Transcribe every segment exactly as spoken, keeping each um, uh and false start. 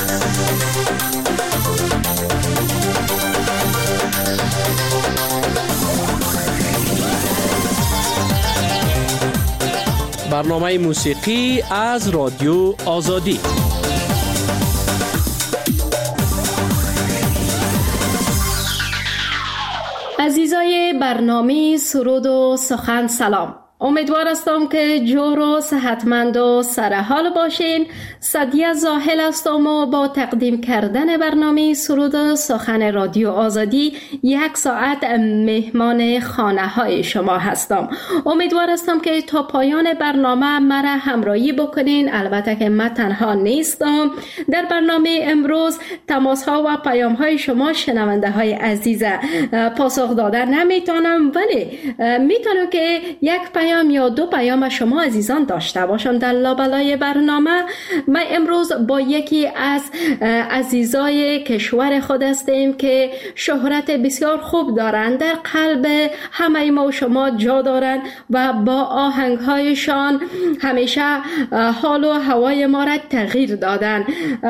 برنامه موسیقی از رادیو آزادی. عزیزای برنامه سرود و سخن سلام. امیدوار هستم که جور و صحتمند و سرحال باشین. سعدیه زاهل هستم و با تقدیم کردن برنامه سرود و سخن رادیو آزادی یک ساعت مهمان خانه های شما هستم. امیدوار هستم که تا پایان برنامه مرا همراهی بکنین. البته که من تنها نیستم. در برنامه امروز تماس ها و پیام های شما شنونده های عزیز پاسخ دادن نمیتونم، ولی میتونم که یک پیام یا دو پیام شما عزیزان داشته باشم در لابلای برنامه. ما امروز با یکی از عزیزای کشور خود هستیم که شهرت بسیار خوب دارند، در قلب همه ما و شما جا دارند و با آهنگهایشان همیشه حال و هوای ما را تغییر دادن.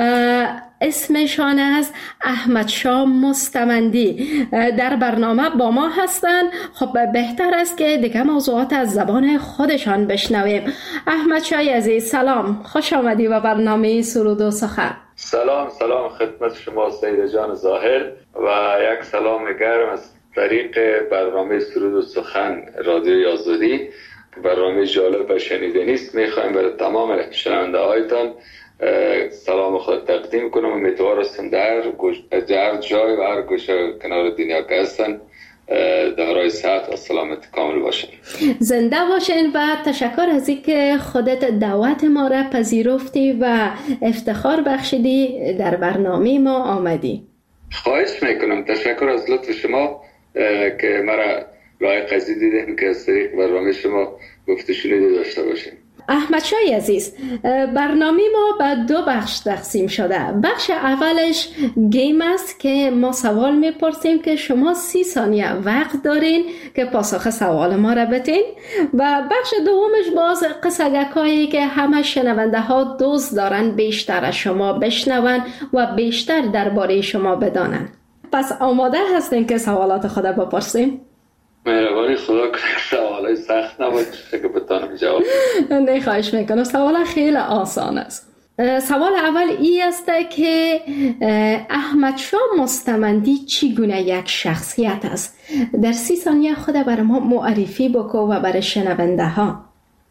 اسمشان از احمدشاه مستمندی در برنامه با ما هستند. خب بهتر است که دیگه موضوعات از زبان خودشان بشنویم. احمدشاه عزیز سلام، خوش آمدی به برنامه سرود و سخن. سلام سلام خدمت شما سید جان ظاهر و یک سلام گرم از طریق برنامه سرود و سخن رادیو آزادی. برنامه جالب و شنیدنی است. میخوایم برای تمام شنونده هایتان سلام خود تقدیم کنم. امیدوار هستم در هر جای و هر گوشه کنار دنیا که هستن دارای صحت و سلامت کامل باشن. زنده باشین و تشکر از اینکه خودت دعوت ما را پذیرفتی و افتخار بخشیدی در برنامه ما آمدی. خواهش میکنم. تشکر از لطف شما که مرا لایق قضی دیدیم که از طریق برنامه شما گفته شنیده داشته باشیم. احمدشاه عزیز، برنامه ما به دو بخش تقسیم شده. بخش اولش گیم است که ما سوال میپرسیم که شما سی ثانیه وقت دارین که پاسخ سوال ما را بدین، و بخش دومش باز قصه‌گویی که همه شنونده ها دوست دارن بیشتر از شما بشنون و بیشتر درباره شما بدانن. پس آماده هستین که سوالات خود بپرسیم؟ مهربانی خدا کنه سوالای سخت نباشه که بتونم جواب. نه خواهش میکنم. سوال خیلی آسان است. سوال اول ای است که احمدشاه مستمندی چگونه یک شخصیت است؟ در سی ثانیه خود برای ما معرفی بکو و برای شنونده ها.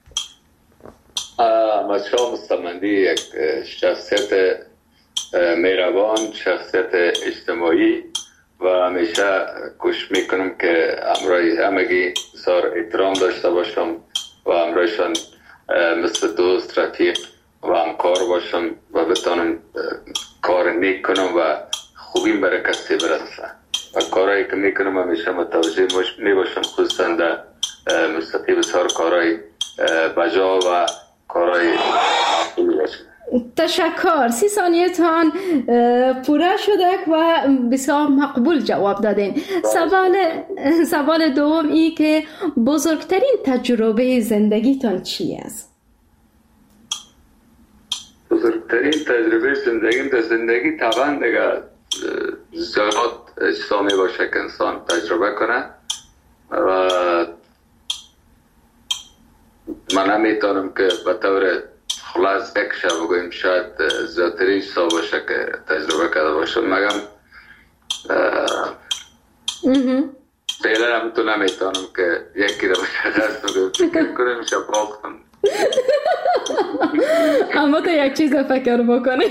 احمدشاه مستمندی یک شخصیت مهربان، شخصیت اجتماعی و همیشه کوشش میکنم که همراه همگی بسیار احترام داشته باشم و همراهشان مثل دوست، رفیق و همکار باشم و بتانم کار نیک کنم و خوبیم برای کسی برسه و کارهایی که میکنم همیشه متوجه میباشم، خصوصا در مستقی بسیار کارهای بجا و کارهای معقولی باشم. تشکر. سی ثانیه تان پوره شده و بسیار مقبول جواب دادین. سوال سوال دوم ای که بزرگترین تجربه زندگیتان چی است؟ بزرگترین تجربه زندگیم در زندگی طبعا دیگه زیاد اجتماعی باشه که انسان تجربه کنه و من نمیتونم که به طور خلاص یک شب بگویم شاید زیادترین چیزا باشه که تجربه کرده باشم، مگم فعلا هم تو نمیتونم که یکی رو بشخص بگویم فکر کنیم شب باختم. اما تو یک چیز فکر بکنیم.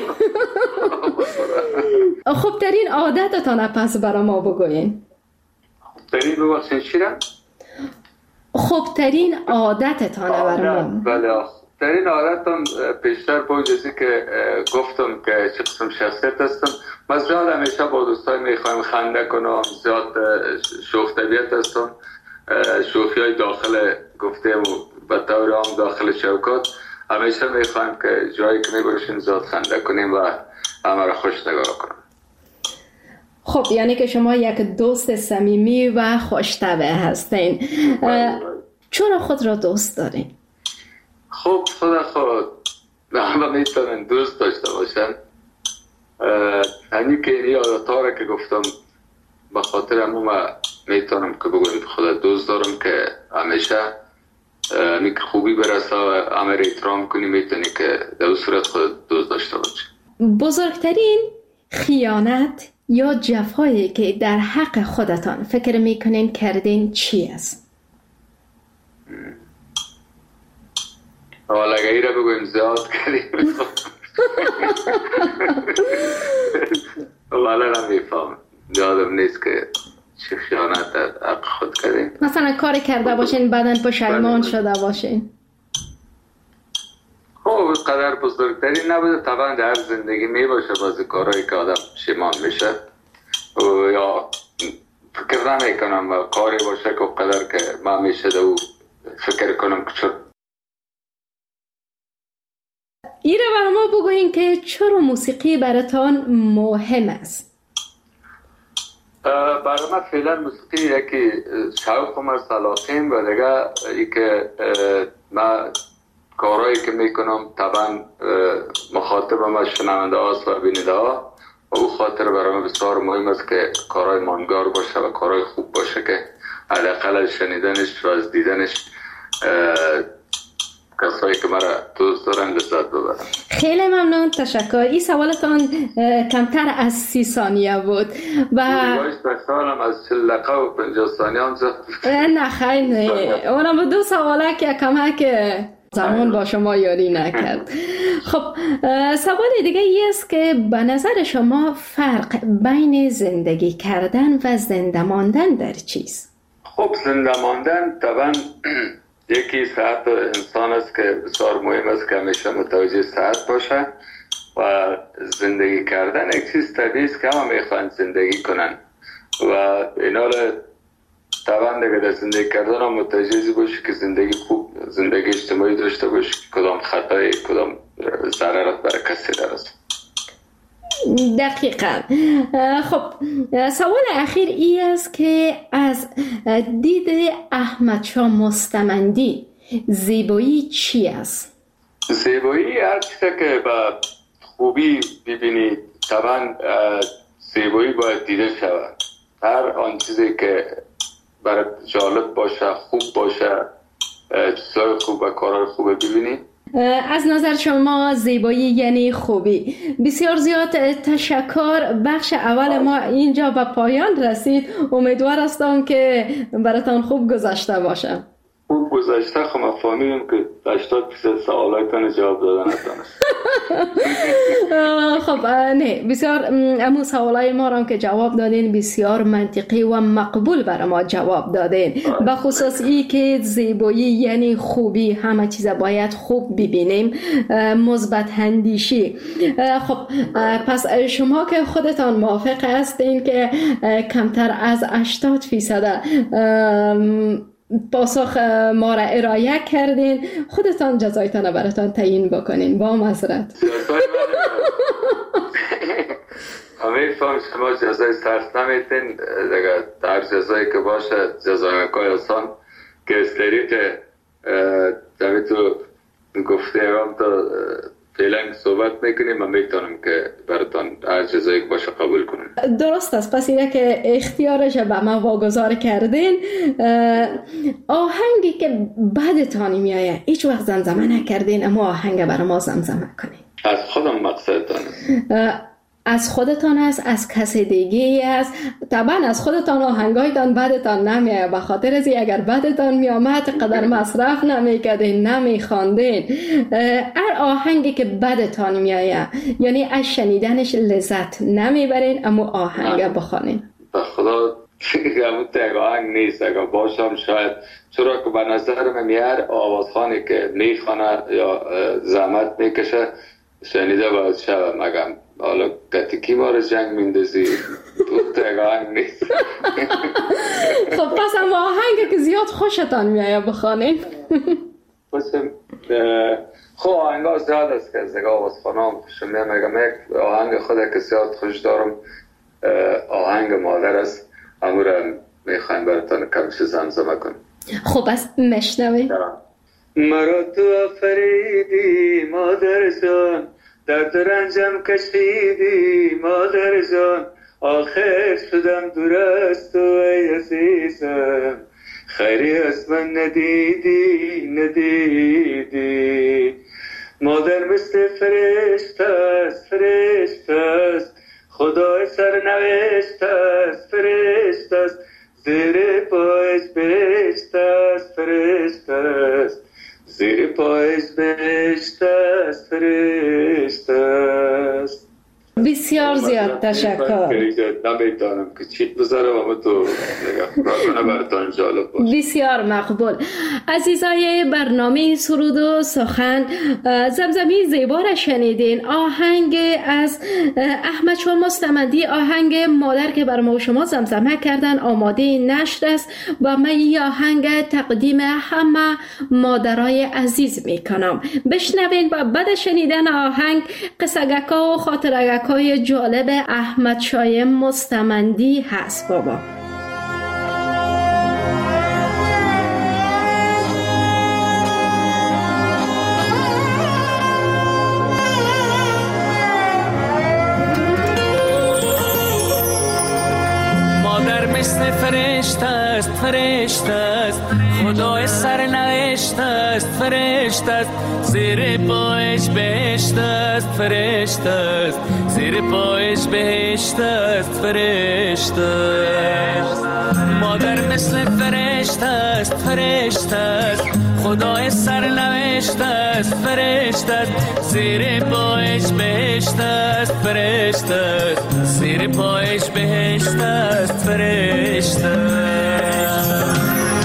خوبترین عادتتان پس برای ما بگوین. خوبترین ببخشین چی را؟ خوبترین عادتتان برای ما. بله، در این عادتم پیشتر با اجازه که گفتم که چه قسم شخصیت هستم، من زیاد همیشه با دوستای میخوایم خنده کنم، زیاد شوخ طبیعت هستم، شوخی های داخل گفتم و طور عام داخل شوکات همیشه میخوایم که جایی که میباشیم زیاد خنده کنیم و همه را خوش نگاه کنیم. خب یعنی که شما یک دوست صمیمی و خوش‌طبع هستین. چرا خود را دوست دارین؟ خب خدا خود همه میتونن دوست داشته باشن همین که این یادتا را که گفتم به خاطر همون ما میتونم که بگویم خود دوست دارم که همیشه همین که خوبی برسه و همه را احترام کنی، میتونی که در صورت خود دوست داشته باشی. بزرگترین خیانت یا جفایی که در حق خودتان فکر میکنین کردین چی است؟ حالا اگه ای را بگویم زیاد کردیم والا نمیفهم، یادم نیست که چه خیانت در حق خود کردیم. مثلا کاری کرده باشین بعدن پشیمان شده باشین. خب قدر بزرگتری نبوده، طبعا در زندگی می باشه بعضی کارهایی که آدم پشیمان میشه یا فکر نمی کنم و کاری باشه که قدر که من میشه دو فکر کنم که چون ایره برای ما بگوین که چرا موسیقی براتان مهم است؟ برای من فعلا موسیقی یکی شوق و سلاطین و دیگه ای که من کارهایی که میکنم طبعا مخاطب ما شنونده هاست و بیننده ها و او خاطر برای من بسیار مهم است که کارهای ماندگار باشه و کارهای خوب باشه که حداقل از شنیدنش و از دیدنش کسایی که مرا دوست دارن لذت ببرن. خیلی ممنون، تشکر. این سوالتان کمتر از سی ثانیه بود و باید بسالم از چل دقیقه و پنجاه ثانیه هم زد. نه خیلی نه، اونم دو سواله که کمک زمان با شما یاری نکرد. خب سوال دیگه ای است که به نظر شما فرق بین زندگی کردن و زنده ماندن در چیست؟ خب زنده ماندن طبعا یکی صحت انسان است که بسیار مهم است که همیشه متوجه صحت باشه و زندگی کردن یک چیز طبیعی است که همه میخوان زندگی کنن و اینا را طبعا دیگه در زندگی کردن هم متوجه باشی که زندگی خوب زندگی اجتماعی داشته باشی، کدام خطایی کدام ضررت برای کسی درست. دقیقا. خب سوال اخیر ای است که از دید احمد شاه مستمندی زیبایی چی است؟ زیبایی هر چیزی که با خوبی ببینی طبعا زیبایی باید دیده شود. هر آن چیزی که برای جالب باشه، خوب باشه، چیزای خوب و کارهای خوب ببینی. از نظر شما زیبایی یعنی خوبی. بسیار زیاد تشکر. بخش اول ما اینجا به پایان رسید. امیدوار هستم که براتان خوب گذشته باشه. خوب گذشته. خب ما فهمیدیم که هشتاد درصد سوالاتون جواب دادن نتونست. خب نه، بسیار امو سوالای ما را که جواب دادین بسیار منطقی و مقبول برای ما جواب دادین. به خصوص ای که زیبایی یعنی خوبی، همه چیز باید خوب ببینیم، مثبت اندیشی. خب پس شما که خودتان موافق هستین که کمتر از هشتاد درصد پاسخ ما را ارائه کردین، خودتان جزایتان براتان تعیین بکنین. با معذرت. همه فهم شما جزای سرس نمیتین دیگه، در جزایی که باشه جزای مکای آسان که استری که دوی تو گفته هم تا فعلا صحبت میکنیم، من میتونم که براتان هر جزایی که باشه قبول کنم. درست است. پس اینه که اختیارش به ما واگذار کردین. آهنگی که بعدتان میایه هیچ وقت زمزمه نکردین اما آهنگ برای ما زمزمه کنین. از خودم مقصدتان از خودتان است، از کسی دیگه است. طبعا از خودتان آهنگایتان بعدتان نمیایه، به خاطر ازی اگر بعدتان میامد قدر مصرف نمیکردین، نمیخواندین. هر آهنگی که بعدتان میایه یعنی از شنیدنش لذت نمیبرین اما آهنگ بخوانین. به خدا همون تک آهنگ نیست، اگر باشم شاید، چرا که به نظر من هر آوازخانی که میخوانه یا زحمت میکشه شنیده باید شود. مگم حالا کتیکی ما رو جنگ میندازی تو تک آهنگ نیست. خب پس اما آهنگی که زیاد خوشتان میایه بخوانین. خب آهنگ ها زیاد است که از دیگه آوازخانه هم خوشم میاد. مگم یک آهنگ خود که زیاد خوش دارم آهنگ مادر است، همون رو میخوایم براتان کمش زمزمه کنیم. خب بس مشنوی. مرا تو آفریدی مادر جان، درد و رنجم کشیدی مادر جان، آخر شدم دور از تو ای عزیزم. خیری از من ندیدی ندیدی. مادر مثل فرشته است فرشته است، خدای سرنوشت است فرشته است، زیر پایش بهشت است فرشته است، زیر پایش بهشت است فرشته است. بسیار زیاد تشکر. نمیدانم که چی بذارم اما تو نگاه براتان جالب باشه. بسیار مقبول. عزیزای برنامه سرود و سخن، زمزمی زیبا را شنیدین. آهنگ از احمد شاه مستمندی، آهنگ مادر که بر ما و شما زمزمه کردن، آماده نشر است و من این آهنگ تقدیم همه مادرای عزیز میکنم. بشنوین و بعد شنیدن آهنگ قصگکا و خاطرگکای جالب احمد شاه مستمندی هست. بابا مادر مثل فرشته است فرشته است، خدای سرنوشت است فرشته است، زیر پایش بهشت است فرشته است، زیر پایش بهشت است فرشته است. مادر مثل فرشته است فرشته است، خدای سرنوشت است فرشته است، زیر پایش بهشت است فرشته است، زیر پایش بهشت است فرشته است.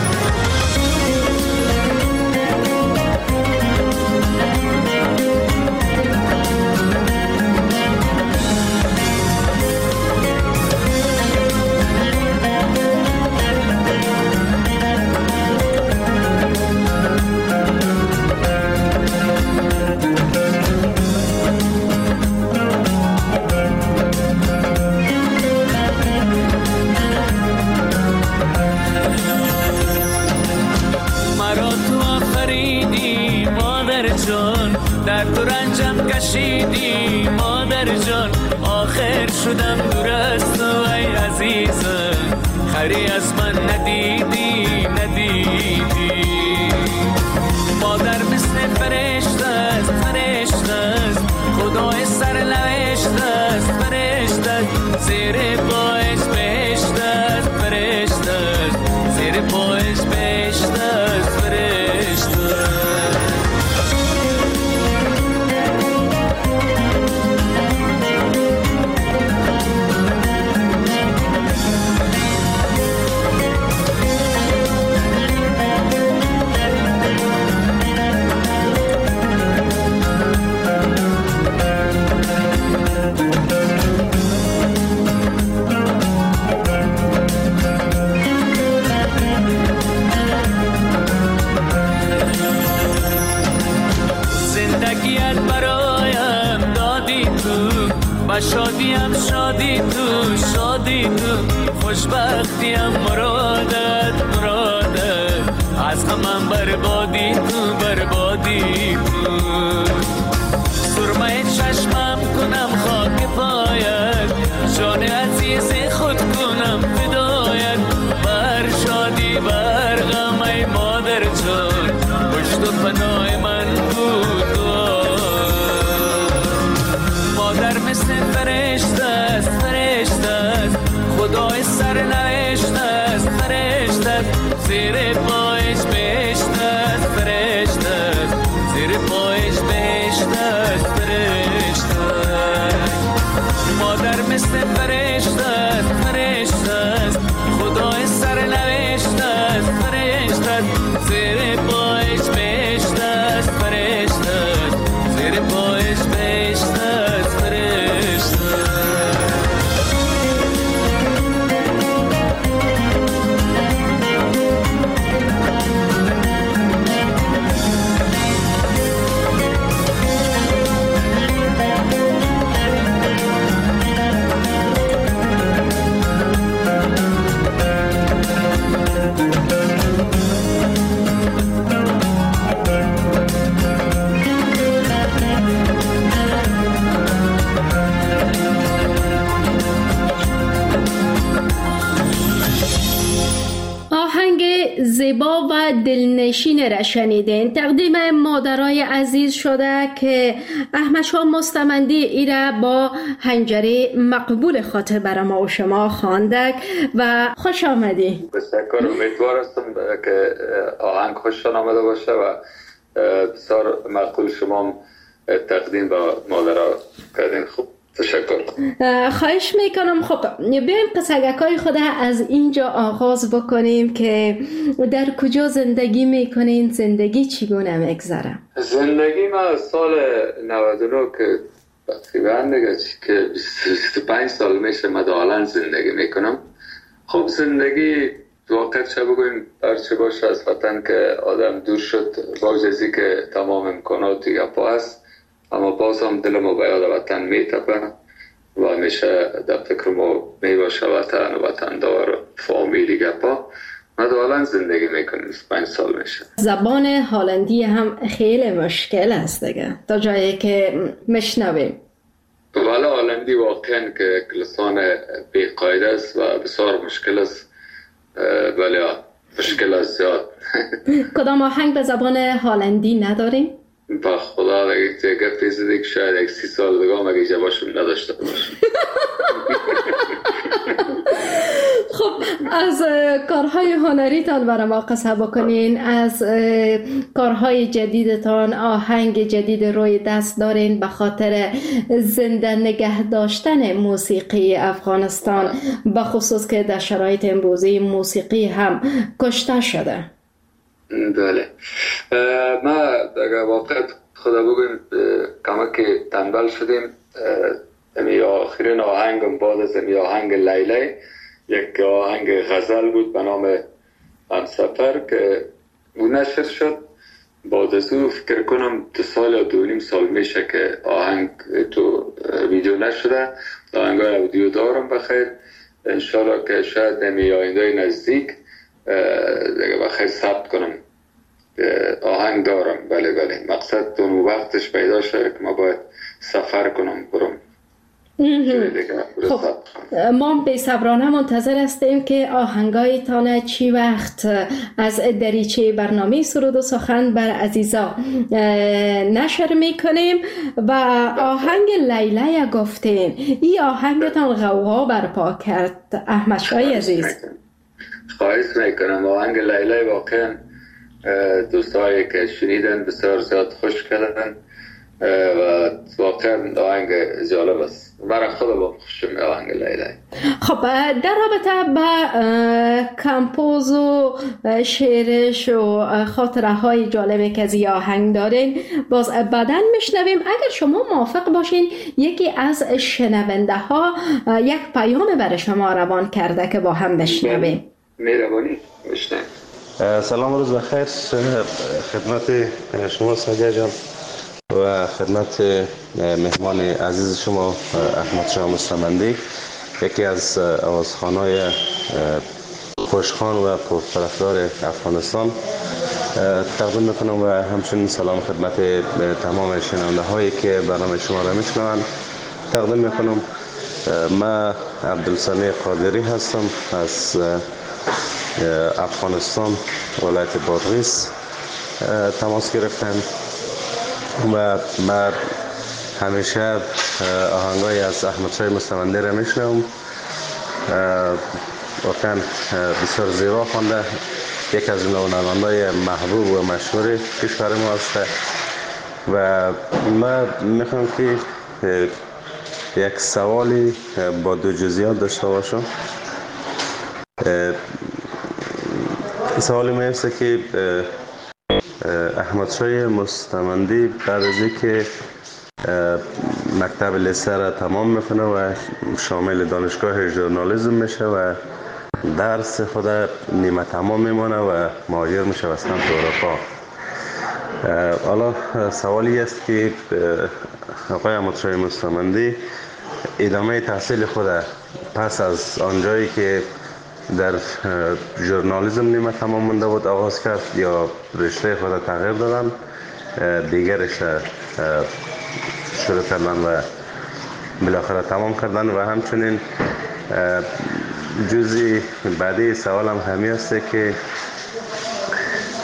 درد و رنجم کشیدی مادر جان، آخر شدم دور از تو ای عزیزم. خیری از من ندیدی ندیدی. مادر مثل فرشته است فرشته است، خدای سرنوشت است فرشته است، زیر پایش بهشت است فرشته است، زیر پایش بهشت است فرشته است. شادیم شادی تو شادی تو، خوشبختیم مرادت مرادت، از همم بربادی تو بربادی تو. سرمه چشمم کنم خاک پایت، جان عزیز خود کنم فدایت، بر شادی بر غم ای مادر جان، پشت و پناه من بود. مادر مثل فرشته است فرشته است، خدای سرنوشت است فرشته است، زیر پایش بهشت است فرشته است، زیر پایش بهشت است فرشته است. مادر مثل فرشته است فرشته است، خدای سرنوشت است فرشته است، زیر پایش بهشت است فرشته است، زیر پایش بهشت است فرشته. زیبا و دلنشین را شنیدین. تقدیم مادرای عزیز شده که احمد شاه مستمندی ایره با هنجره مقبول خاطر برای ما و شما خواندک و خوش آمدی. بسیار امیدوار هستم که آهنگ خوششان آمده باشه و بسیار مقبول شما تقدیم با مادرها کردین. خوب، تشکر. خواهش میکنم. خب بیایم قصگکای خود از اینجا آغاز بکنیم که در کجا زندگی میکنین، زندگی چگونه میگذره؟ زندگی ما سال نود و نه که تقریبا دیگه که بیست و پنج سال میشه مدالن زندگی میکنم. خب زندگی واقعا چه بگویم برچه باشه از وطن که آدم دور شد، با جزی که تمام امکانات گپا هست، اما باز هم دل ما به یاد وطن میتپه و همیشه در فکر ما میباشه وطن و وطن دار فامیلی گپا. مدالن زندگی میکنیم، پنج سال میشه. زبان هلندی هم خیلی مشکل است دیگه تا جایی که میشنویم. ولی هلندی واقعا که لسان بی‌قاعده است و بسیار مشکل است، ولی مشکل است زیاد. کدام آهنگ به زبان هلندی نداریم؟ با خدا دیگه پیزده که شاید یک سی سال دیگه هم اگه جوابشون نداشته باشم. خب از کارهای هنریتان برای ما قصه بکنین. از کارهای جدیدتان آهنگ جدید روی دست دارین به خاطر زنده نگه داشتن موسیقی افغانستان، به خصوص که در شرایط امروزی موسیقی هم کشته شده. بله، ما در واقع خدا بگویم کمک تنبل شدیم. امی آخرین آهنگم بعد از امی آهنگ لیلی یک آهنگ غزل بود به نام همسفر که او نشر شد. بعد از او فکر کنم دو سال یا دو نیم سال میشه که آهنگ تو ویدیو نشده. آهنگ های اودیو دارم بخیر، انشالله که شاید امی آینده نزدیک دیگه بخیر ثبت کنم. آهنگ دارم، بله بله. مقصد اون وقتش پیدا شده که ما باید سفر کنم برم. خب ما به صبرانه منتظر هستیم که آهنگایتان چی وقت از دریچه برنامه سرود و سخن بر عزیزا نشر میکنیم. و آهنگ لیلی گفتیم، این آهنگتان غوغا برپا کرد احمد شاه عزیز. خواهش میکنم. آهنگ لیلی واقعا دوستایی که شنیدن بسیار زیاد خوش کردن و واقعا آهنگ جالب است. برای خود با خوشم آهنگ لیلی. خب در رابطه با کمپوز و شعرش و خاطره های جالبی که از این آهنگ دارین باز بعداً میشنویم. اگر شما موافق باشین یکی از شنونده ها یک پیام برای شما روان کرده که با هم بشنویم. مهربانی بشنویم. سلام، روز بخیر خدمت شما سادیا جان و خدمت مهمان عزیز شما احمد شاه مستمندی، یکی از آوازخوان‌های خوشخوان و پرطرفدار افغانستان تقدیم میکنم و همچنین سلام خدمت تمام شنونده هایی که برنامه شما را میشنوند تقدیم میکنم. من عبدالسمیع قادری هستم از افغانستان، ولایت بادغیس تماس گرفتم و من همیشه آهنگای از احمد شاه مستمندی را میشنوم. واقعا بسیار زیبا خوانده، یک از نواننده‌های محبوب و مشهور کشور ما است و من میخوام که یک سوالی با دو جزئیات داشته باشم. سوالی میفته که احمد شاه مستمندی بعد از اینکه مکتب لیسه را تمام میکنه و شامل دانشگاه ژورنالیسم میشه و درس خود نیمه تمام میمونه و مهاجر میشه به سمت اروپا. حالا سوالی است که آقای احمد شاه مستمندی ادامه تحصیل خود پس از آنجایی که در ژورنالیسم نیمه تمام مونده بود آغاز کرد یا رشته خود تغییر دادن، دیگر رشته شروع کردن و بالاخره تمام کردن؟ و همچنین جزئی بعدی سوالم همین است که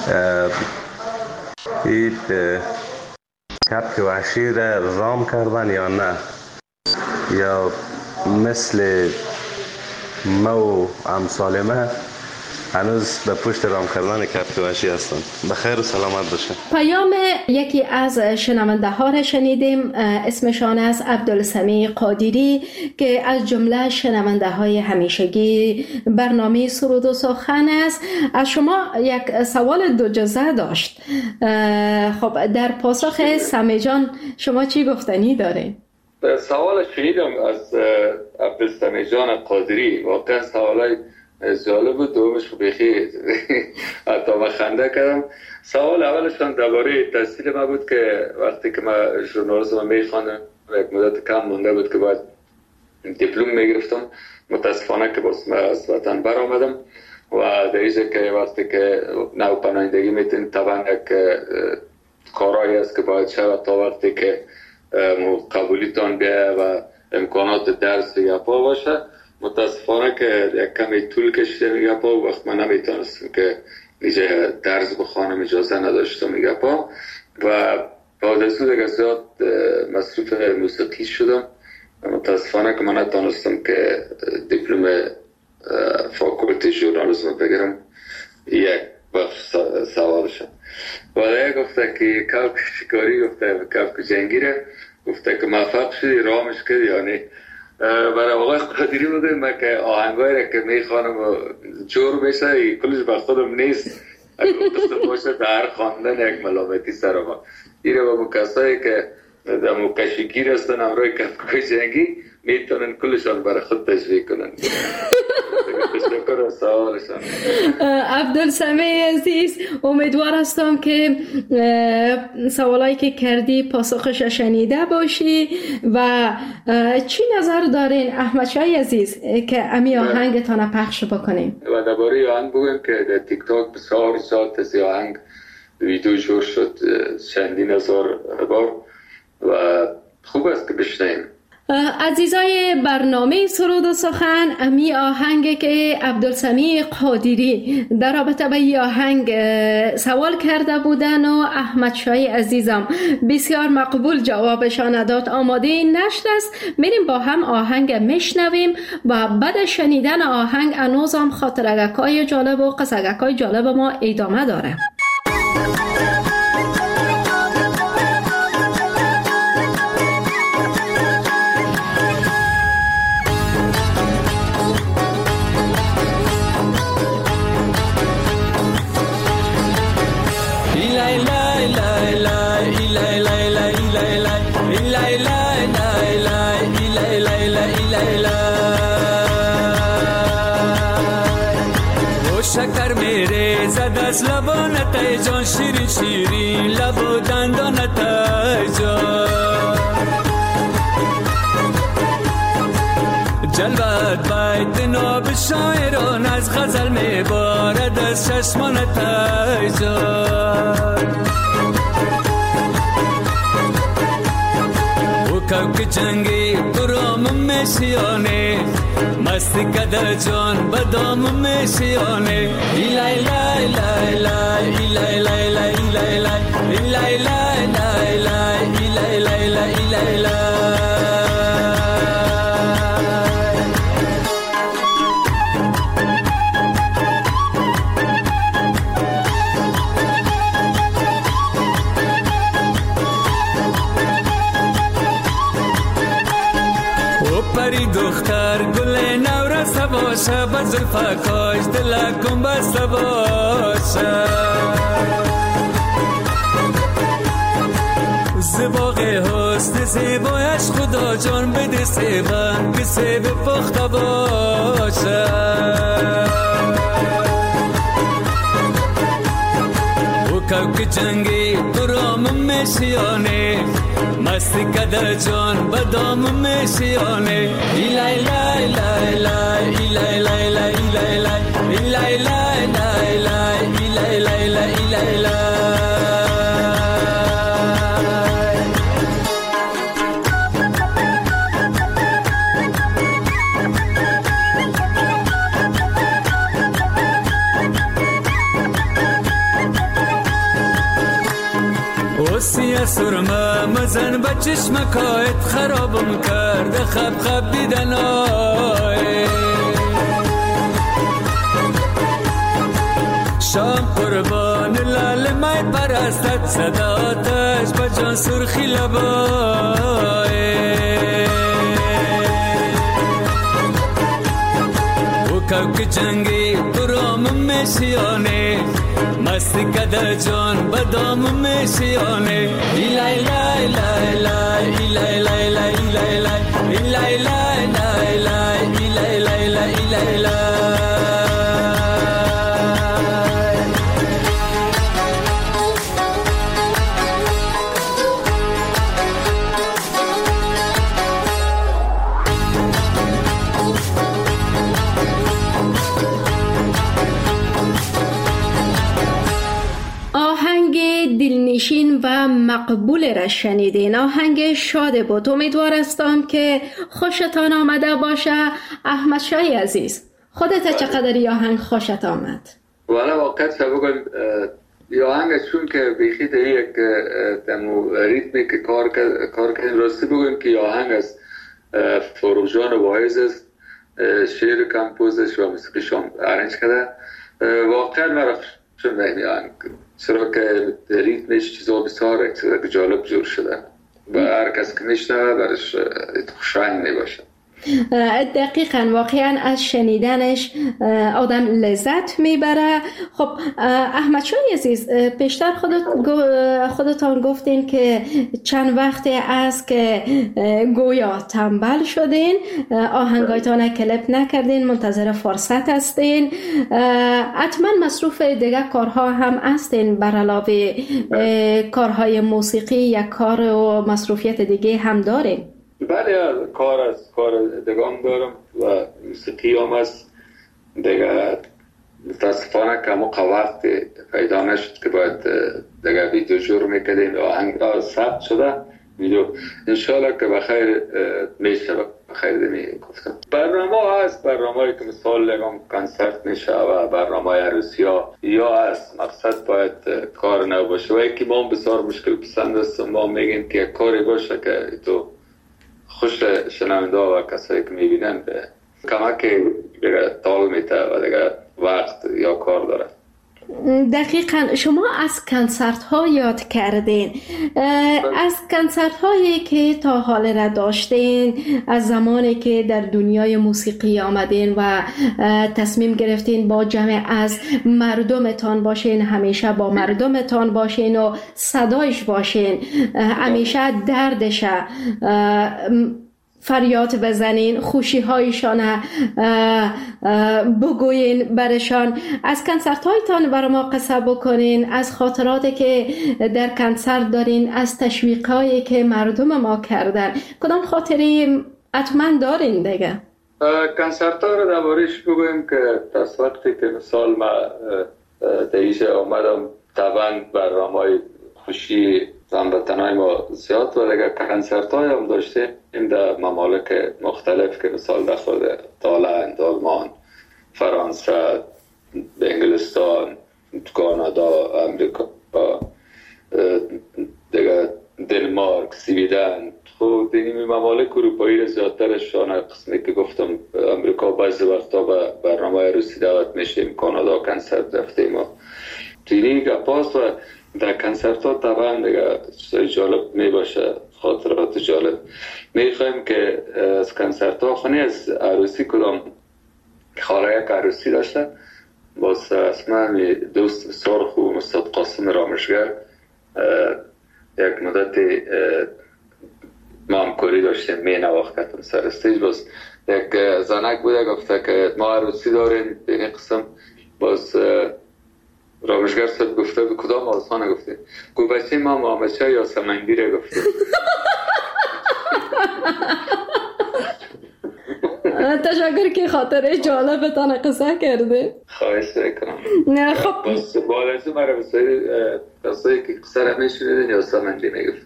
این کبک وحشی را رام کردن یا نه، یا مثل ما و امثال ما هنوز به پشت رام کردن کبک وحشی هستن. بخیر و سلامت باشه. پیام یکی از شنونده ها را شنیدیم، اسمشان است عبدالسمیع قادری که از جمله شنونده های همیشگی برنامه سرود و سخن است. از شما یک سوال دو جزء داشت. خب در پاسخ سمی جان شما چی گفتنی دارین؟ سوال شنیدم از عبدالسمیع جان قادری، واقعا سوالای جالب بود. دومش بخیر حتی من خنده کردم. سوال اولشان درباره تحصیل ما بود که وقتی که من ژورنالیسم میخواندم یک مدت کم مونده بود که باید دیپلم میگرفتم. متاسفانه که باز من از وطن برآمدم و در اینجا که وقتی که نو پناهندگی میتونید طبعا یک کارایی است که باید شود تا وقتی که قبولیتان بیه و امکانات درس یا پا باشه. متاسفانه که یک کمی طول کشیده میگه پا، وقت من نمیتونستم که نیجه درس بخوانم، اجازه نداشتم میگه پا و بعد از اون زیاد مصروف موسیقی شدم. متاسفانه که من نتونستم که دیپلم فاکولتی ژورنالیسم بگیرم. یک بخش سوالشم و دیگه گفته که کبک شکاری، گفته کبک جنگیره، گفته که موفق شدی رامش کردی یا نه. برای آقای قادری بودیم من که آهنگایی را که میخوانم و جور میشه کلش به خودم نیست، اگه دست باشه در خواندن یک ملامتی سر ما. این رو با کسایی که در مکشگیر هستن امروی کبکای جنگی میتونن کلشان برای خود تشویق کنن. تشکر از سوالشان. عبدالسمیع عزیز، امیدوار هستم که سوالایی که کردی پاسخش شنیده باشی. و چی نظر دارین احمد شاه عزیز که امی آهنگتان پخش بکنیم؟ و درباره آهنگ بگویم که در تیک تاک بسیار ساعت از آهنگ ویدیو جور شد چندین هزار بار و خوب است که بشنیم. عزیزای برنامه سرود و سخن، امی آهنگ که عبدالسمیع قادری در رابطه با این آهنگ سوال کرده بودن و احمد شاه عزیزم بسیار مقبول جوابشان داد. آماده نشد است، میریم با هم آهنگ میشنویم و بعد شنیدن آهنگ انوزم خاطرگکای جالب و قصگکای جالب ما ادامه داره. شکر میره زد از لبانت ای جان، شیرین شیرین لب و دندانت ای جان، جلوت باید ناب شاعران از غزل میبارد از چشمانت ای جان. او کوک جنگی برام میشیانه، مستی کدر جان بدام میشیانه. ایلای لای لای لای ایلای لای لای ایلای لای ایلای لای لای لای ایلای لای لای ایلای لای. پری دختر گل نورسته باشه، با زلفکاش دلکم بسته باشه، زباق حسن زیبایش خدا جان بده سیبن که سیب پخته باشه. او کوک جنگی برام میشیانه، مستی کدر جان بدام میشیانه. ایلای لای لای لای ایلای لای لای ایلای لای ایلای لای لای لای ایلای لای لای ایلای لای. سرمه مزن به چشمکایت خرابم کرده خب خب دیدنای شام قربان لال مای پرستت صداتش به جان سرخی لبای او که جنگی برام میشیانه مستی کده جان بدام میشیانه ایلای لای لای لای ایلای لای لای ایلای لای ایلای لای لای لای ایلای لای لای ایلای لای دلنشین و مقبول را شنیدین. آهنگ شاد بود. امیدوار هستم که خوشتان آمده باشه. احمد شاهی عزیز، خودت چقدر این آهنگ خوشت آمد؟ والا واقعا بگم این آهنگ چون که بیخی در یک دمو ریتمی که کار کار کردن راستی بگم که آهنگ از فروغ جان واعظ است، شعر کمپوزش و موسیقیش هم ارنج کرده. واقعا مرا چون این آهنگ چرا که ریتمش چیزا بسیار چیزا جالب جور شده و هر کس که میشنوه برش خوشایند میباشه. دقیقاً واقعاً از شنیدنش آدم لذت میبره. خب احمد شاهی عزیز، پیشتر خودت خودتان گفتین که چند وقت است که گویا تنبل شدین، آهنگایتان کلیپ نکردین، منتظر فرصت هستین. حتما مصروف دیگه کارها هم هستین بر علاوه کارهای موسیقی یا کار و مصروفیت دیگه هم دارین؟ بله، کار از کار دگام دارم و موسیقی هم است دیگه. متاسفانه که موقع وقت پیدا نشد که باید دیگه ویدیو جور میکردیم. آهنگ ثبت شده ویدیو، انشالله که بخیر میشه. بخیر دمی گفتم برنامه هست، برنامه که مثال لگم کنسرت میشه و برنامه عروسی ها یا هست. مقصد باید کار نو باشه و یکی ما بسیار مشکل پسند است. ما میگیم که کاری باشه که تو خوش شنونده و کسایی که میبینن به کمک دیگه تال میته و دیگه وقت یا کار داره. دقیقاً شما از کنسرت ها یاد کردین. از کنسرت هایی که تا حال را داشتین، از زمانی که در دنیای موسیقی آمدین و تصمیم گرفتین با جمع از مردمتان باشین، همیشه با مردمتان باشین و صدایش باشین، همیشه دردش فریاد بزنین، خوشی هایشان بگوین برشان. از کنسرت هایتان برای ما قصه بکنین، از خاطراتی که در کنسرت دارین، از تشویق هایی که مردم ما کردن. کدام خاطری حتما دارین دیگه؟ کنسرت ها رو دربارش بگویم که از وقتی که مثال ما دیشه آمدم طبعا برنامه‌های خوشی هموطنای ما زیاد و دیگه کنسرت های هم داشته این در ممالک مختلف که مثال در خود تایلند، آلمان، فرانسه، انگلستان، کانادا، امریکا، دیگه دنمارک، سویدن. خب این ممالک اروپایی را زیادترشان قسمی که گفتم امریکا بعضی وقتا به برنامه عروسی دعوت میشیم، کانادا کنسرت رفتیم و تینی گپاس و در کنسرت ها طبعا دیگه چیزای جالب می باشه، خاطرات جالب. می خواهیم که از کنسرت ها خونی از عروسی کدام خاله یک عروسی داشته باز اسمه دوست بسیار خوب استاد قاسم رامشگر یک مدت ما همکاری داشتیم می نواختم سر استیج. باز یک زنک بوده گفته که ما عروسی داریم این قسم. باز رامشگر صد گفته به کدام آسانه گفته گو بچه ما مامچه یا سمنگیره گفته. تشکر که خاطره جالبتان قصه کرده. خواهش کنم. نه خب بس بالازو مرا بسایی قصه که قصه را میشونیدن یا سمنگی میگفتن.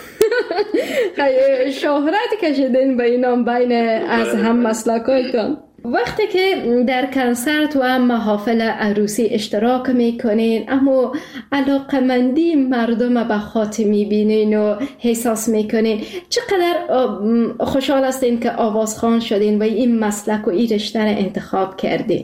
شهرت کشیدین به اینام بین از هم مسلکایتان. وقتی که در کنسرت و محافل عروسی اشتراک میکنین اما علاقمندی مردم به خاطر میبینین و احساس میکنین، چقدر خوشحال هستین که آوازخوان شدین و این مسلک و این رشته را انتخاب کردین؟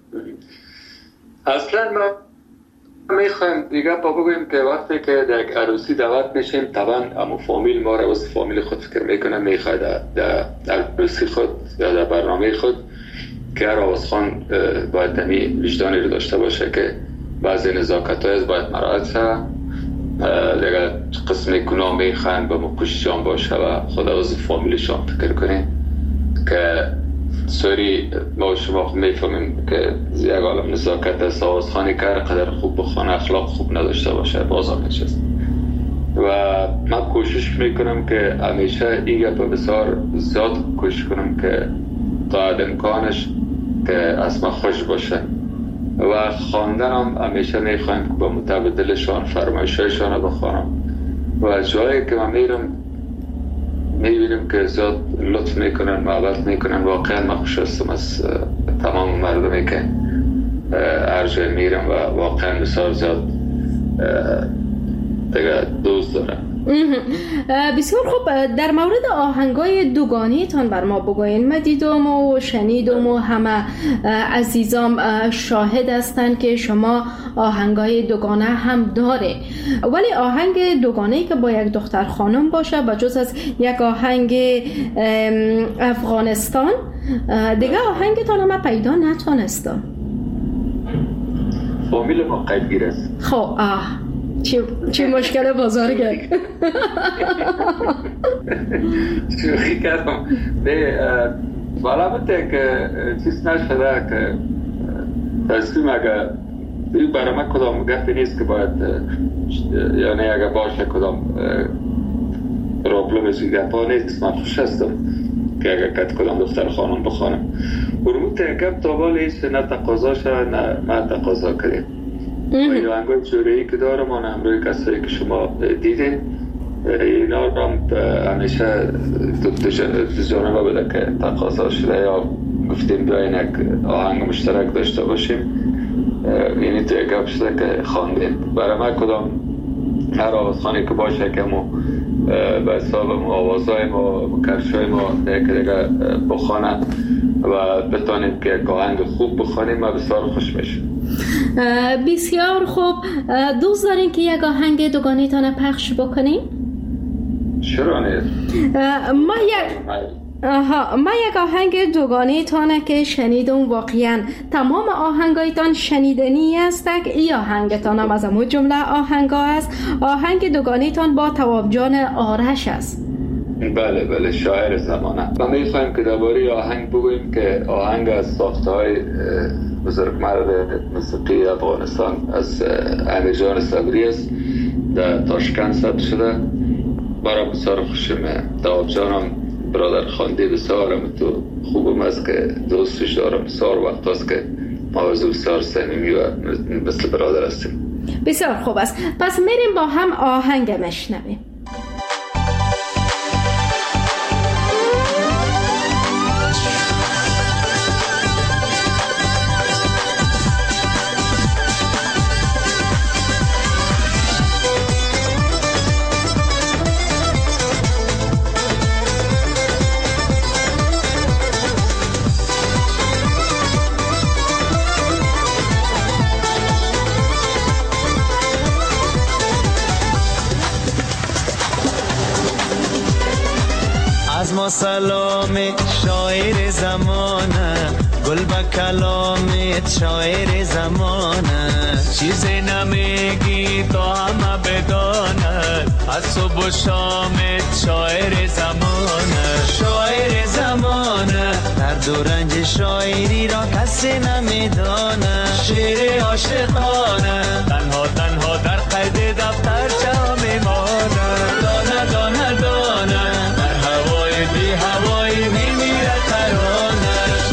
اصلا ما میخوایم دیگه پا بگویم که وقتی که در عروسی دعوت میشیم طبعا امو فامیل ما را واسه فامیل خود فکر میکنه، میخواد در عروسی خود یا در برنامه خود که هر آوازخوان باید دمی وجدانی رو داشته باشه که بعضی نزاکت های باید مراعات شد. دیگه قسم گناه میخوایم به مکوششان باشه و خدا واسه فامیلشان فکر کنیم که سوری ما شما میفهمیم که یک عالم نزاکت است. آوازخوانی که قدر خوب بخوانه اخلاق خوب نداشته باشه بازار نشست. و من کوشش میکنم که همیشه این گپ بسیار زیاد کوشش کنم که تا امکانش که اسم خوش باشه و خواندن هم همیشه میخوایم که با متبادلشان فرمایشایشان رو بخوانم و جایی که من میرم میبینیم که زیاد لطف میکنن، محبت میکنن. واقعا من خوش هستم از تمام مردمی که هر جای میرم و واقعا بسیار زیاد دیگه دوست دارم. بسیار خوب، در مورد آهنگای دوگانی تان بر ما بگوین. من دیدم و شنیدم و همه عزیزام شاهد هستند که شما آهنگای دوگانه هم داره، ولی آهنگ دوگانه‌ای که با یک دختر خانم باشه بجز از یک آهنگ افغانستان دیگه آهنگتان من پیدا نتونستم. فامیل ما قیدگیر است. خب آه چی, چی مشکل بزرگه. شوخی کردم. نه البته که چیز نشده که تسلیم اگه این برای من کدام گفتی نیست که باید یعنی اگه باشه کدام پروبلمش گفت نیست. من خوش هستم که اگه کت کدام دختر خانم بخوانم برموت گفت تا بالا هیچ نه تقاضا شد نه من تقاضا کردیم. این آهنگای جوره‌ای که دارم آن همروی کسایی که شما دیدین اینا رو هم همیشه دو جانبه بوده که تقاضا شده یا گفتیم بیاین یک آهنگ مشترک داشته باشیم. یعنی توی گپ شده که خواندیم. برای من کدام هر آوازخوانی که باشه که ما به حساب ما آوازهای ما کرشای ما دیگه دیگه بخوانم و بتانیم که آهنگ خوب بخوانیم و بسیار خوش میشه. بسیار خوب. دوست دارین که یک آهنگ دوگانه تانه پخش بکنیم؟ چرا نه؟ ما یک آها ما یک آهنگ دوگانه تانه که شنیدم واقعا تمام آهنگایتان شنیدنی است. ای آهنگتان هم از همون جمله آهنگا است. آهنگ دوگانه تان با تواب جان آرش است. بله بله شاعر زمانه. ما میخوایم که درباره آهنگ بگوییم که آهنگ از ساخته های بزرگمرد موسیقی افغانستان از امیر جان صبری است. در تاشکند ثبت شده. برای بسیار خوشمه. تواب جانم برادر خانده بسیارم تو خوبم است که دوستش دارم. بسیار وقت است که ما از بسیار صمیمی و مثل برادر هستیم. بسیار خوب است. پس میریم با هم آهنگ مشنویم. ما سلام شاعر زمانه گل با کلامت شاعر زمانه چیزی نمیگی تو همه بداند از صبح و شامت شاعر زمانه شاعر زمانه درد و رنج شاعری را کسی نمیدانه شعر عاشقانه تنها تنها در قید دفتر چه میمانه دانه دانه دانه بی هوایی میمیره ترانش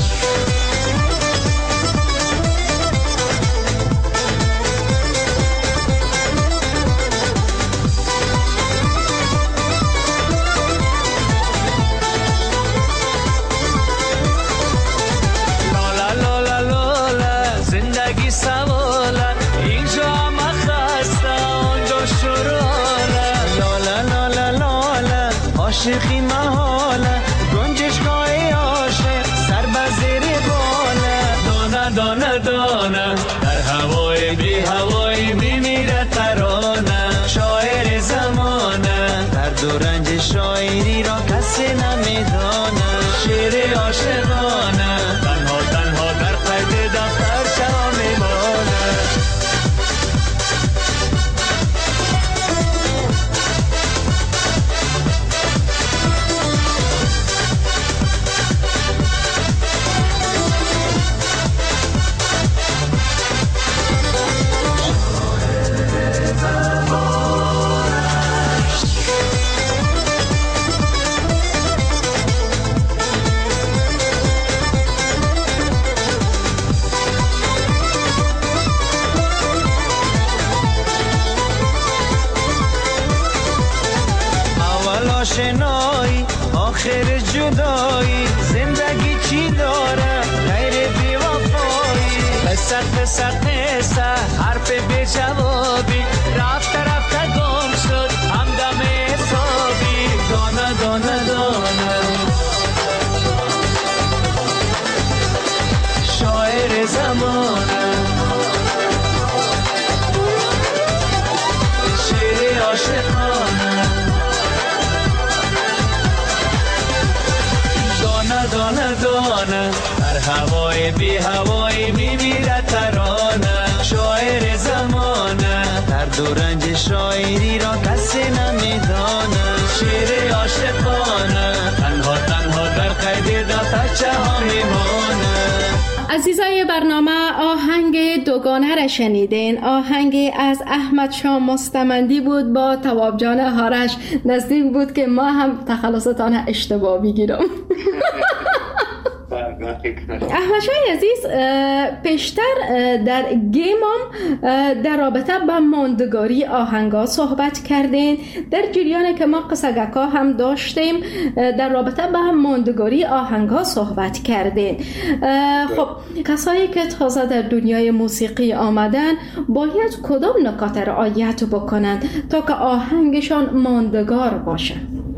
قصه قصه حرف بی جوابی رفته رفته گم شد همدم حسابی دانه دانه دانه شاعر زمانه شعر عاشقانه دانه دانه دانه در هوای بی هوای میمیره ترانه شاعر زمانه در دو رنج شاعری را کسی نمیدانه شعر عاشقانه تنها تنها در قید دفترچه ها میمانه. عزیزای برنامه آهنگ دوگانه را شنیدین. آهنگ از احمد شاه مستمندی بود با تواب جان هارش. نزدیک بود که ما هم تخلصتان اشتباه بگیرم. احمد شاه عزیز پیشتر در گیمم در رابطه با ماندگاری آهنگا صحبت کردین. در جریان که ما قصگکا هم داشتیم در رابطه با ماندگاری آهنگا صحبت کردین. خب کسایی که تازه در دنیای موسیقی آمدن باید کدام نکات رعایت بکنند تا که آهنگشان ماندگار باشه؟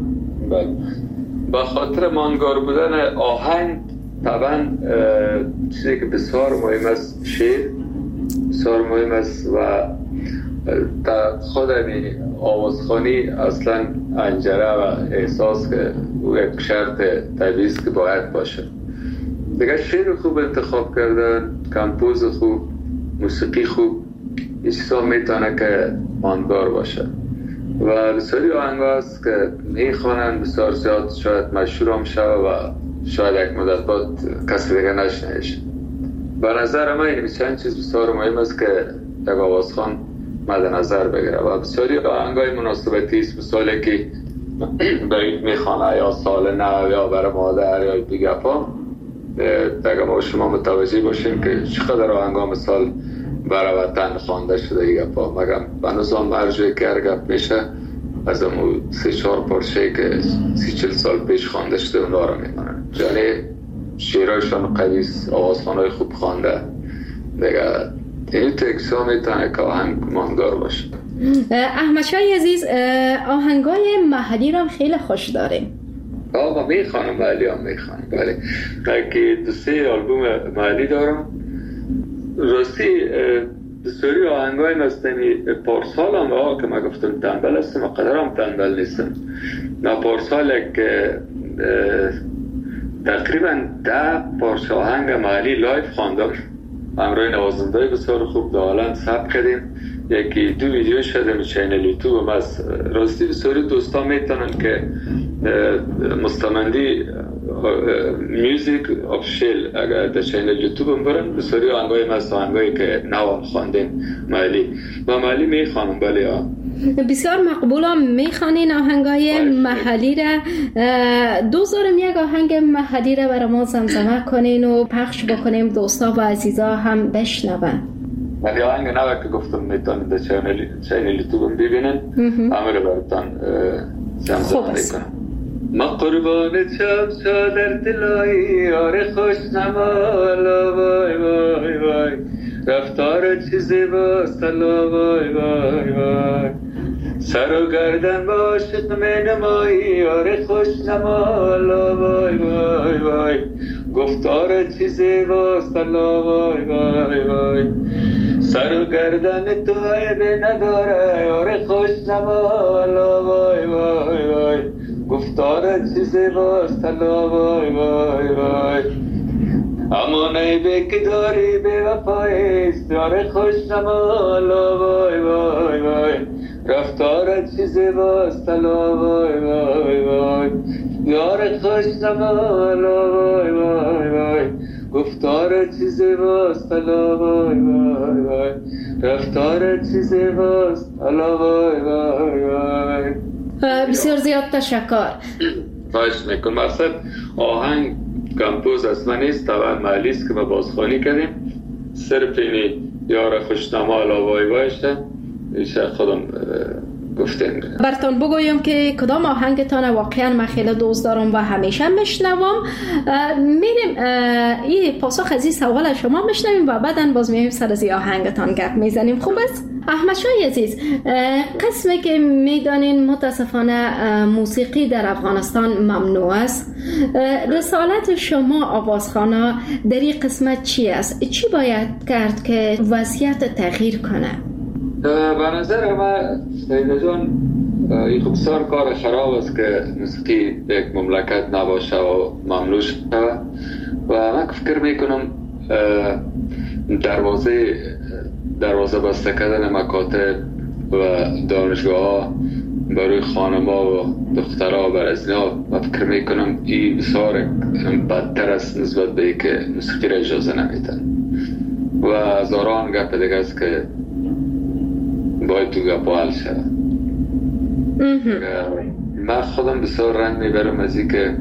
با خاطر ماندگار بودن آهنگ طبعا چیزی که بسیار مهم است شعر بسیار مهم است و در خود آوازخوانی اصلا انجره و احساس که او یک شرط طبیعی است که باید باشه. دیگه شعر خوب انتخاب کردن، کمپوز خوب، موسیقی خوب، این چیزا میتونه که ماندگار باشه و بسیاری آهنگا هست که میخوانن بسیار زیاد شاید مشهور هم شده و شاید یک مدت بعد کسی دیگه نشنهش. به نظر من این چند چیز بسیار مهم است که یک آوازخوان مد نظر بگیره و بسیاری آهنگای مناسبتی است، مثالی که برید میخوانه یا سال نو یا برای مادر یا دیگه پا دیگه ما شما متوجه باشیم که چقدر آهنگا مثال برای وطن خوانده شده دیگه پا مگم به نظام مرجعی که هر گپ میشه از امو سی چهار پارچه که سی چل سال پیش خوانده شده اونا رو میمانن. یعنی شیرایشان قدیس آوازخوانای خوب خوانده دیگه این تکسا میتونه که آهنگ ماندگار باشه. احمد شاه عزیز آهنگای محلی رو خیلی خوش داریم. آقا میخوانم محلی هم میخوانم بله که دو سه آلبوم محلی دارم. راستی بسیاری آهنگای مستمی پارسال هم آقا که من گفتم تنبل هستم و قدر هم تنبل نیستم. من پارسال یک تقریبا ده پارچه آهنگ محلی لایف خواندم همراه نوازنده بسیار خوب دالان ثبت کردیم. یکی دو ویدیو شده چینل یوتیوب هم از راستی بسیاری دوستان میتونن که مستمندی میوزیک آفیشیل اگر در چینل یوتیوب هم برن بسیاری آهنگای مست آهنگایی که نوام خواندیم محلی و محلی میخوانم بله ها بسیار مقبول هم میخوانین آهنگای محلی را. دوزارم یک آهنگ محلی را برای ما زمزمه کنین و پخش بکنیم دوستا و عزیزا هم بشنون. ولی آهنگ نوه که گفتم میتونید در چینل یوتیوب ببینن همه رو براتان زمزمه میکنم. ما قربان چمچا در دلای یار خوش نمالا وای وای وای رفتار چیزی باست لا وای وای وای سر و گردن با عاشق می نمایی یار خوش نمالا وای وای وای گفتار چیزی باست لا وای وای وای سر و گردن تو عیبی نداره یار خوش نمالا وای وای وای گفتار چیزی باست لا وای وای وای اما نیبه که داری بی وفایست یار خوش نمالا وای وای وای رفتار چیزی باست لا وای وای وای یار خوش نمالا وای وای وای گفتار چیزی باست لا وای وای وای رفتار چیزی باست لا وای وای وای. بسیار زیاد تشکر. خواهش میکنم. مقصد آهنگ کمپوز از من نیست طبعا محلی است که ما بازخوانی کردیم صرف اینی یار خوشنما لا وای وایشه ایشه خودم گفتین. برتان بگویم که کدام آهنگتان واقعا من خیلی دوست دارم و همیشه میشنوم. میریم این پاسخ از این سوال شما میشنویم و بعداً باز میایم سر از این آهنگتان گپ میزنیم. خوب است؟ احمد شاه عزیز، قسمی که میدانین متاسفانه موسیقی در افغانستان ممنوع است، رسالت شما آوازخوانا در این قسمت چی است؟ چی باید کرد که وضعیت تغییر کنه؟ به نظر من سیده جان این خب بسیار کار خراب است که موسیقی یک مملکت نباشه و ممنوع شده و من فکر میکنم دروازه دروازه بسته کردن مکاتب و دانشگاه ها برای خانما و دخترها بر ازنا من فکر میکنم این بسیار بدتر است نسبت به که موسیقی را اجازه نمیدن و هزاران گپ دیگه است که باید تو گپ حل شد. من خودم بسیار رنج میبرم از این که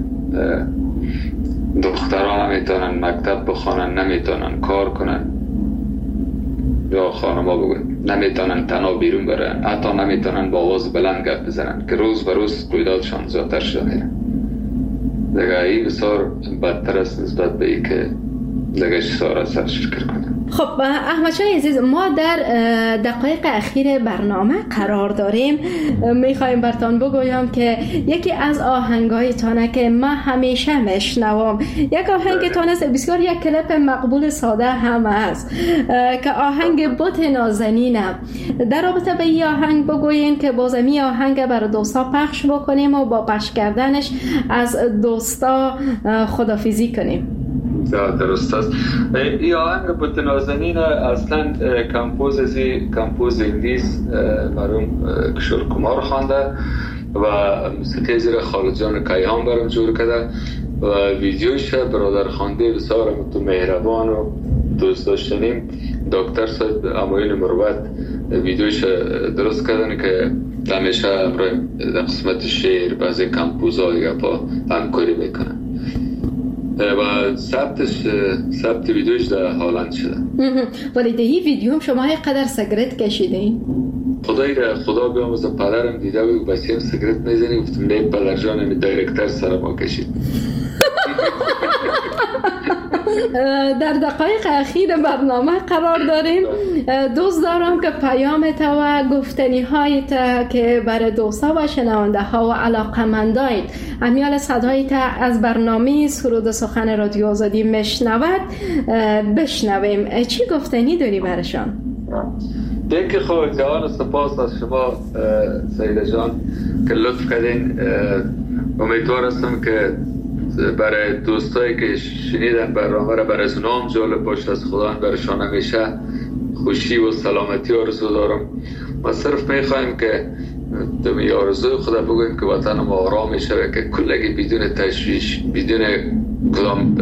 دخترها نمیتونن مکتب بخوانن، نمیتونن کار کنن یا خانما بگن نمیتونن تنها بیرون برن، حتی نمیتونن با آواز بلند گپ بزنن که روز به روز رویدادشان زیادتر شده میره. دیگه این بسیار بدتر است نسبت به ای که دیگه چیزها را سرش فکر کنه. خب احمد شاه عزیز، ما در دقایق اخیر برنامه قرار داریم. میخوایم برتان بگویم که یکی از آهنگایتانه که من همیشه میشنوم یک آهنگتان است، بسیار یک کلیپ مقبول ساده هم است که آهنگ بت نازنینم. در رابطه به این آهنگ بگوین که بازمی آهنگ برای دوستا پخش بکنیم و با پخش کردنش از دوستا خدافیزی کنیم. درست است. این آهنگ بت نازنین اصلا کمپوز از کمپوز انگلیس مرحوم کشور کمار خوانده و موسیقی زیر خالد جان کیهان برام جور کرده و ویدیوش برادر خوانده بسیار تو مهربان و دوست داشتنیم دکتر صاحب امایون مروت ویدیوش درست کردن که همیشه در قسمت شعر بعضی کمپوزهای با همکاری میکنن و ثبتش ثبت ویدیوش در هالند شده. ولی در این ویدیو هم شما یک قدر سیگرت کشیدین؟ خدای را خدا بیاموزه پدرم دیده و بچه‌ام سیگرت میزنی، گفتم نه پدر جانم دایرکتر سر ما کشید. در دقایق اخیر برنامه قرار داریم. دوست دارم که پیامت و گفتنی هایت که برای دوستا و شنونده ها و علاقمندایت امیال صدایت از برنامه سرود سخن رادیو آزادی میشنود بشنویم. چی گفتنی داری برشان؟ دیگه خب جوان سپاس از شما سیده جان که لطف کردین. امیدوار هستم که برای دوستایی که شنیدن برنامه را برای از نام جالب باشه، از خدا برشان همیشه خوشی و سلامتی آرزو دارم. ما صرف میخوایم که دمی آرزوی خدا بگویم که وطن ما آرام شده، که کلگی بدون تشویش، بدون کدام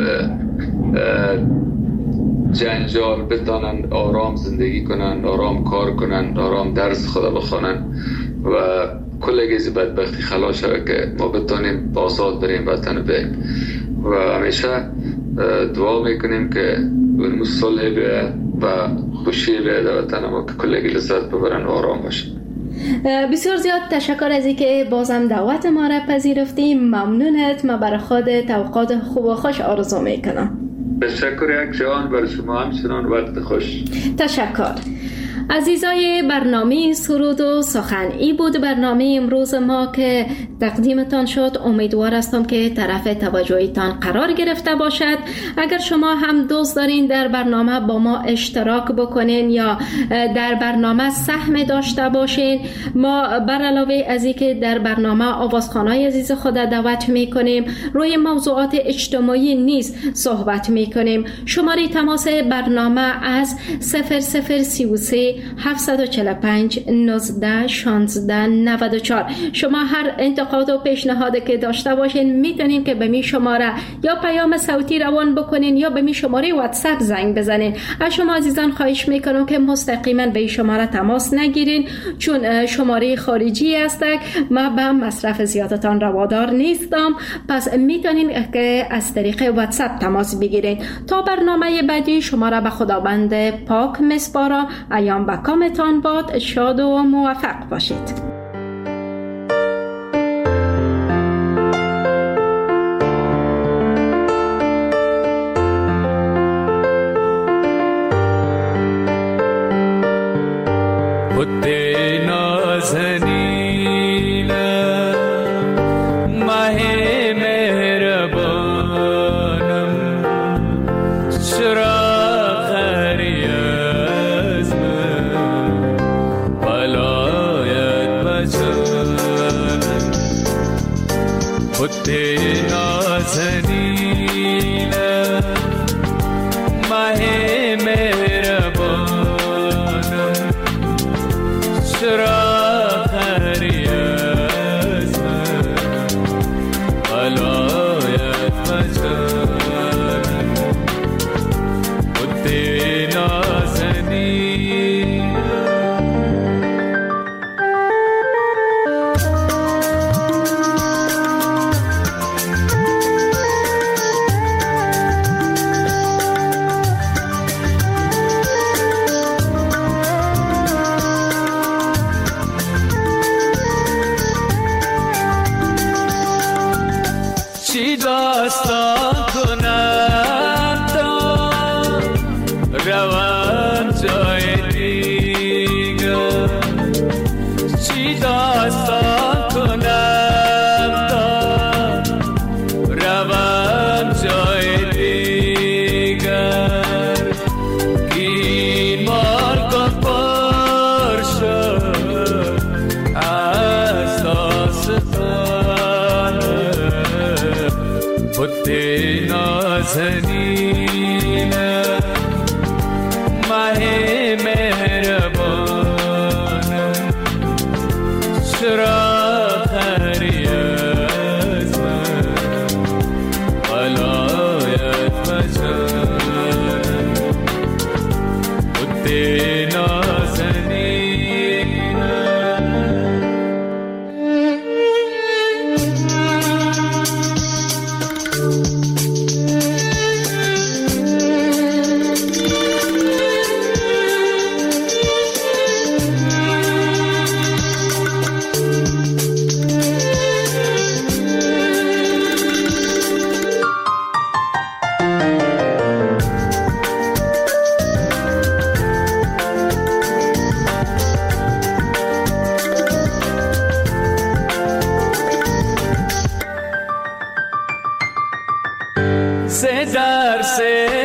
جنجال بتانن آرام زندگی کنن، آرام کار کنن، آرام درس خدا بخونن و کلگی از بدبختی خلاص شده که ما بتانیم بازاد بریم وطن بریم و همیشه دعا میکنیم که اون صلح بیاید و خوشی بیاید وطن ما که کلگی لذت ببرن و آرام باشن. بسیار زیاد تشکر از اینکه بازم دعوت ما را پذیرفتیم. ممنونت. ما برای خودت اوقات خوب و خوش آرزو میکنم. تشکر یک جان برای شما همچنان وقت خوش. تشکر. عزیزای برنامه سرود و سخن، ای بود برنامه امروز ما که تقدیمتان شد. امیدوار هستم که طرف توجهتان قرار گرفته باشد. اگر شما هم دوست دارین در برنامه با ما اشتراک بکنین یا در برنامه سهم داشته باشین، ما بر علاوه از اینکه در برنامه آوازخوانای عزیز خود دعوت میکنیم، روی موضوعات اجتماعی نیز صحبت میکنیم. شماره تماس برنامه از صفر صفر سی و سه هفت چهار پنج نوزده شانزده نود و چهار. شما هر انتقاد و پیشنهادی که داشته باشین میتونین که به می شماره یا پیام صوتی روان بکنین یا به می شماره واتساپ زنگ بزنین. از شما عزیزان خواهش میکنم که مستقیما به این شماره تماس نگیرین، چون شماره خارجی است. ما به مصرف زیادتان روادار نیستم، پس میتونین که از طریق واتساپ تماس بگیرین. تا برنامه بعدی شما را به خداوند پاک میسپارم. ایام با کامتان باد. شاد و موفق باشید. نازنین ماه مهربانم چرا خری از من ولایت مجانم خود نازنین سے درس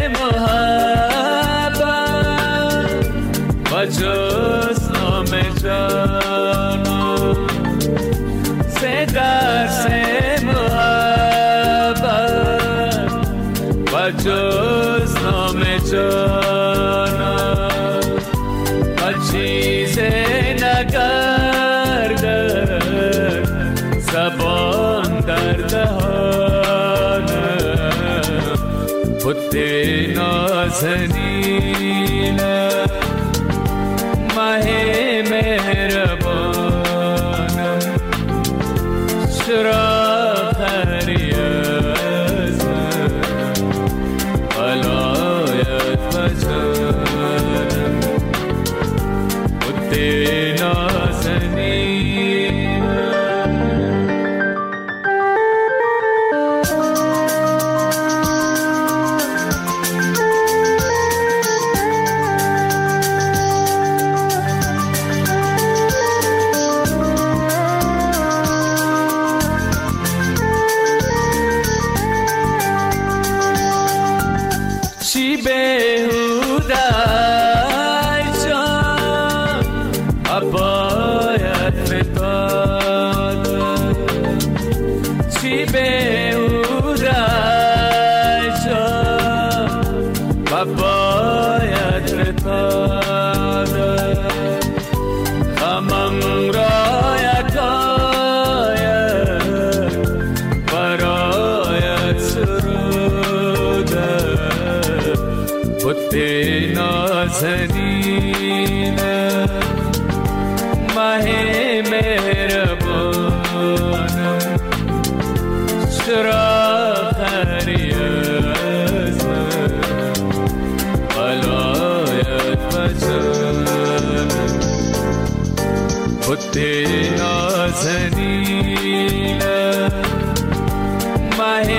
محبت و جز نام جانم سے درس محبت و جز نام جانم و چیز نگردد زبان در دهانم خود نازنین ماه مهربانم چرا خری از من ولایت مجانم خود نازنین چی بهوده ای جان باید فتادم چی بهوده ای جان باید فتادم غمم را یکایک برایت سرودم خود نازنین ماه مهربانم چرا خری از من ولایت مجانم خود نازنین ماه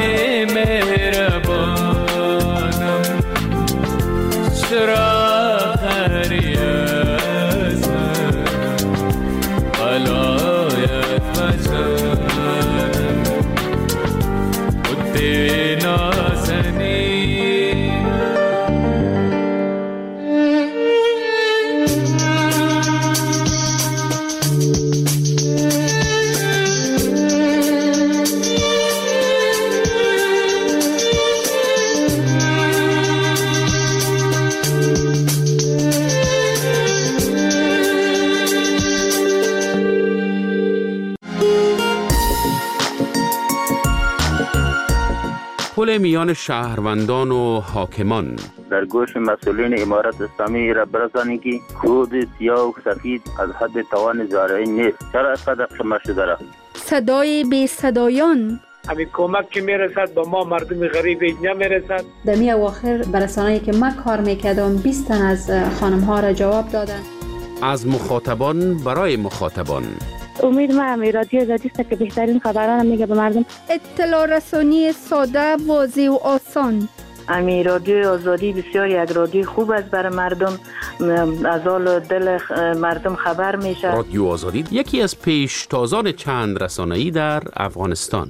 مهربانم چرا خری از من ولایت مجانم خود نازنین پل میان شهروندان و حاکمان. در گوش مسئولین امارت اسلامی را برسانید که خود سیاه و سفید از حد توان زارعی نیست. چرا اینقدر شمار شده را؟ صدای بی صدایان. همین کمک که میرسد با ما مردم غریب نمیرسد. در می اواخر برسانه‌ای که من کار میکردم بیست تن از خانم ها را جواب دادن. از مخاطبان برای مخاطبان. امید ما هم رادیو آزادی است که بهترین خبران میگه به مردم. اطلاع رسانی ساده، واضح و آسان. امی رادیو آزادی بسیار یک رادیو خوب است برای مردم، از حال دل مردم خبر میشه. رادیو آزادی یکی از پیشتازان چند رسانه‌ای در افغانستان.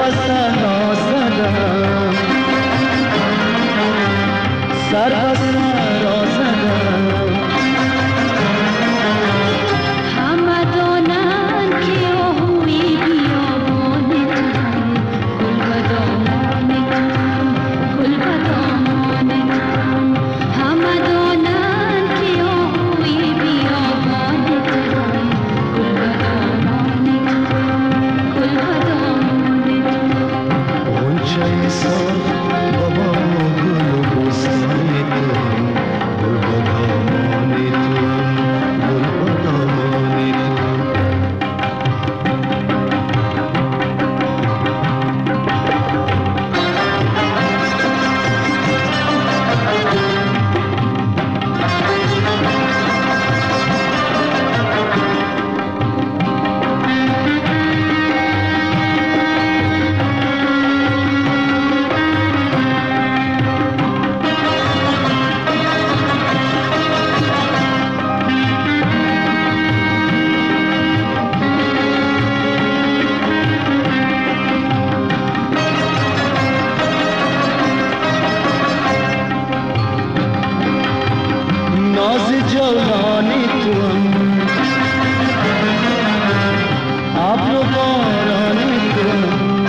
از صحرا زدم، سر از صحرا زدم. همه دانند که آهوی بیابان توام، گل به دامان توام، گل به دامان توام. همه دانند که آهوی بیابان توام، گل به دامان توام، گل به دامان توام. غنچه سال بابا گل و بستان توام، گل به دامان توام، گل به دامان توام. ناز جوانی توام، ابر و بارانی توام،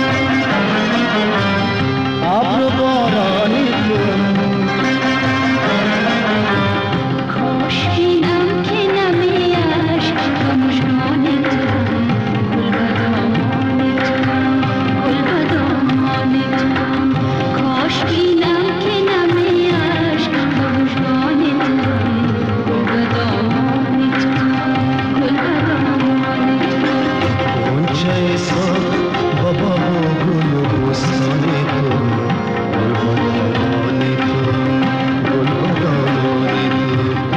ابر و بارانی توام. کاش بینم که نمی اشک و مژگان توام، گل به دامان توام، گل به دامان توام. کاش بینم که نمی اشک و مژگان توام، گل به دامان توام، گل به دامان توام. غنچه سال بابا گل و بستان توام، گل به دامان توام، گل به دامان توام.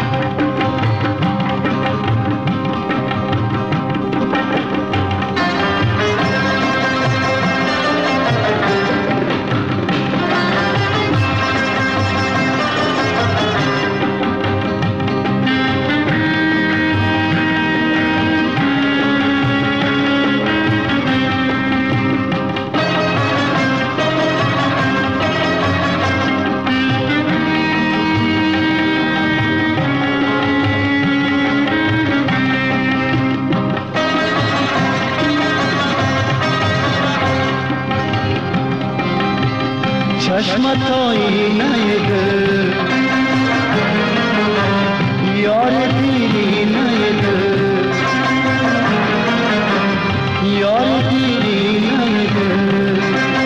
چشمت آینه دل، یار دیرینه دل، یار دیرینه دل.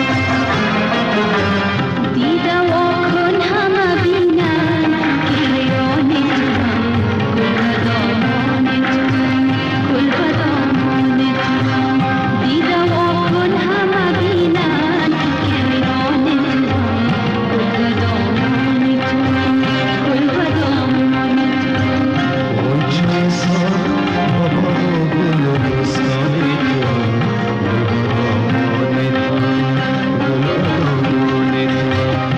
دیده واکن همه بینن که حیران توام، گل به دامان توام، گل به دامان توام. دیده واکن همه بینن که حیران توام، گل به دامان توام، گل به دامان توام. غنچه سال بابا گل و بستان توام، گل به دامان توام، گل به دامان توام.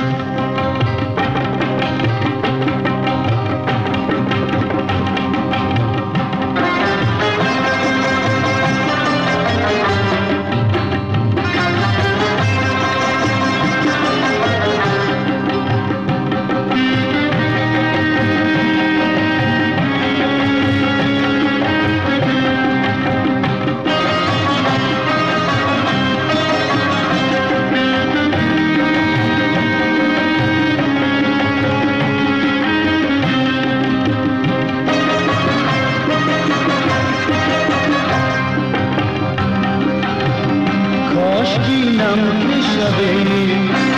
کاش بینم که شبی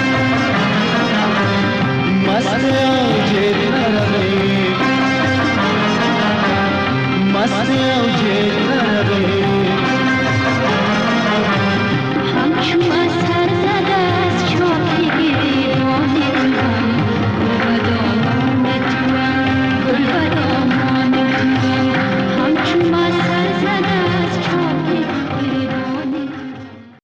مست اوج طربی، مست اوج طربی.